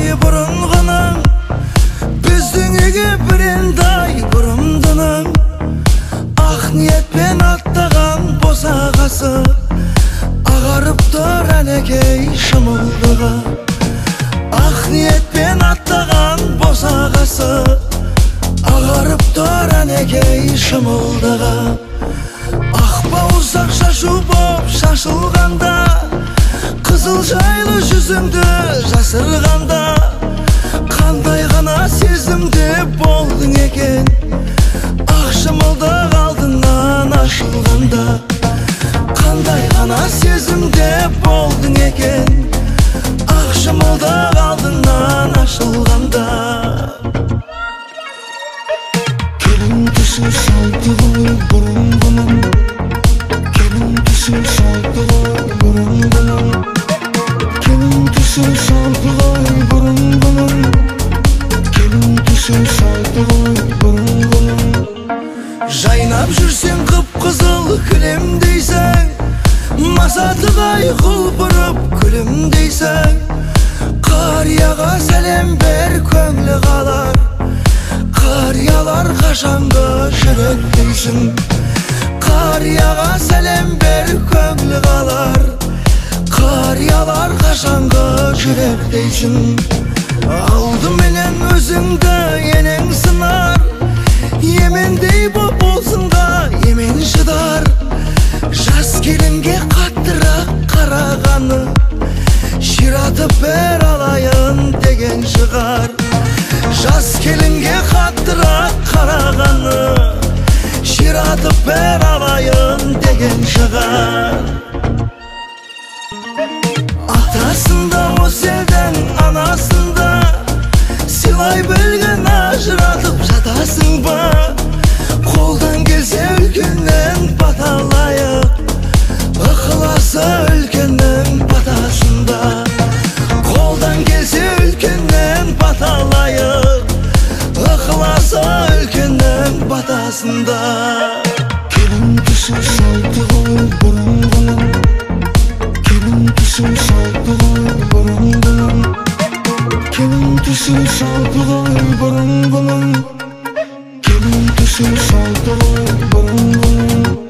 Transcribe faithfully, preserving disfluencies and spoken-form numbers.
ай бұрынғының, біздің үйге бірендай бұрымдының. Ақ ниетпен аттаған босағасы, ағарып тұр әнекей шымылдығы. Ақ ниетпен аттаған босағасы, ағарып тұр әнекей шымылдығы. Ақ бауырсақ шашу боп шашылғанда, қызыл жайлы жүзіңді жасырғанда, қандай ғана сезімде болдың екен, ақ шымылдық алдыңнан ашылғанда. Қандай ғана сезімде болдың екен, ақ шымылдық алдыңнан ашылғанда. Келін түсі салды ғой бұрынғының, келін түсі салды ғой бұрынғының, келін түсі салды ғой бұрынғының, келін түсі салды ғой бұрынғының. Жайнап жүрсең қып-қызыл кілемдейсің, масатығай құлпырып күлімдейсің. Қарияға сәлем бер, көңілі қалар, қариялар қашанғы жүректейсің. Қарияға сәлем бер, көңілі қалар, қариялар қашанғы жүректейсің. Алдыменен өзіңді енең сынар, емендей боп болсынға емен шыдар. Жас келінге қаттырақ қарағаны, ширатып бер алайын деген шығар. Жас келінге қаттырақ қарағаны, ширатып бер алайын деген шығар. Атасында осы елдің анасында, сыйлай білген ажыратып жатасың ба? Қолдан келсе үлкеннен баталайық, ықыласы үлкеннің батасында. Қолдан келсе үлкеннен баталайық, ықыласы үлкеннің батасында. Келін түсі салды ғой бұрынғының, келін түсі салды ғой бұрынғының, келін түсі салды ғой бұрынғының, келін түсі салды ғой бұрынғының.